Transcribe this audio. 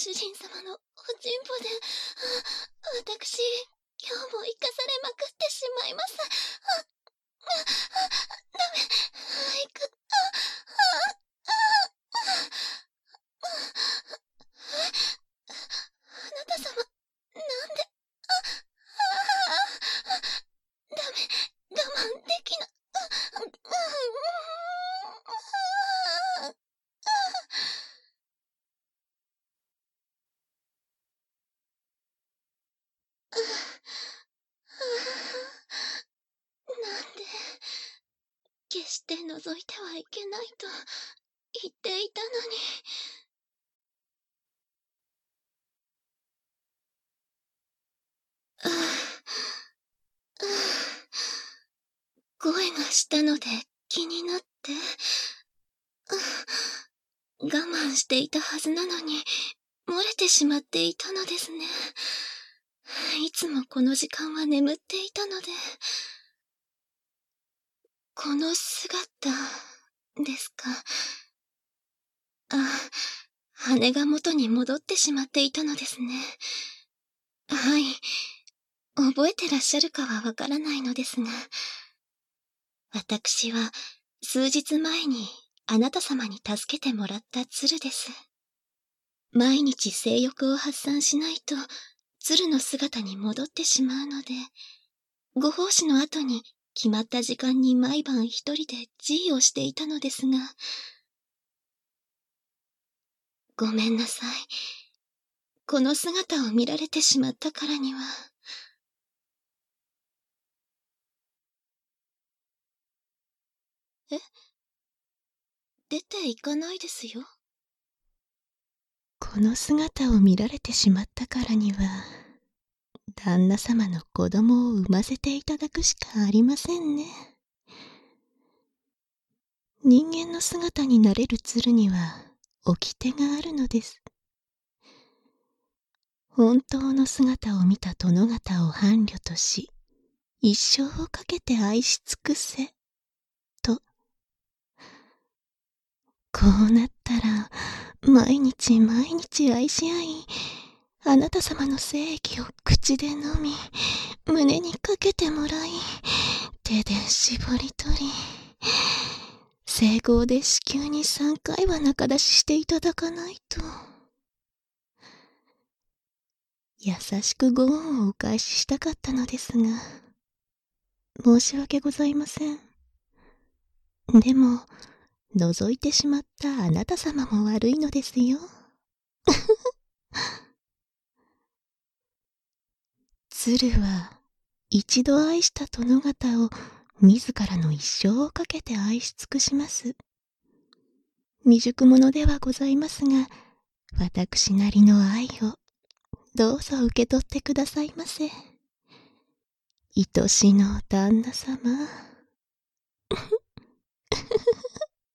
主人様のおちんぽで、私、今日も生かされまくってしまいます。ダメ、行く。あなた様、なんで、ダメ、我慢できな、なんで、決して覗いてはいけないと言っていたのに。声がしたので気になって、我慢していたはずなのに、漏れてしまっていたのですね。いつもこの時間は眠っていたので、この姿ですか。羽が元に戻ってしまっていたのですね。はい。覚えてらっしゃるかはわからないのですが、私は数日前にあなた様に助けてもらった鶴です。毎日性欲を発散しないと鶴の姿に戻ってしまうので、ご奉仕の後に決まった時間に毎晩一人で侍医をしていたのですが、ごめんなさい。この姿を見られてしまったからには。え？出て行かないですよ。 この姿を見られてしまったからには、旦那様の子供を産ませていただくしかありませんね。人間の姿になれる鶴には掟があるのです。本当の姿を見た殿方を伴侶とし、一生をかけて愛し尽くせ、と。こうなったら、毎日毎日愛し合い、あなた様の精液を口で飲み、胸にかけてもらい、手で絞り取り、整合で子宮に3回は中出ししていただかないと。優しくご恩をお返ししたかったのですが、申し訳ございません。でも、覗いてしまったあなた様も悪いのですよ。鶴は、一度愛した殿方を自らの一生をかけて愛し尽くします。未熟者ではございますが、私なりの愛を、どうぞ受け取ってくださいませ。愛しの旦那様。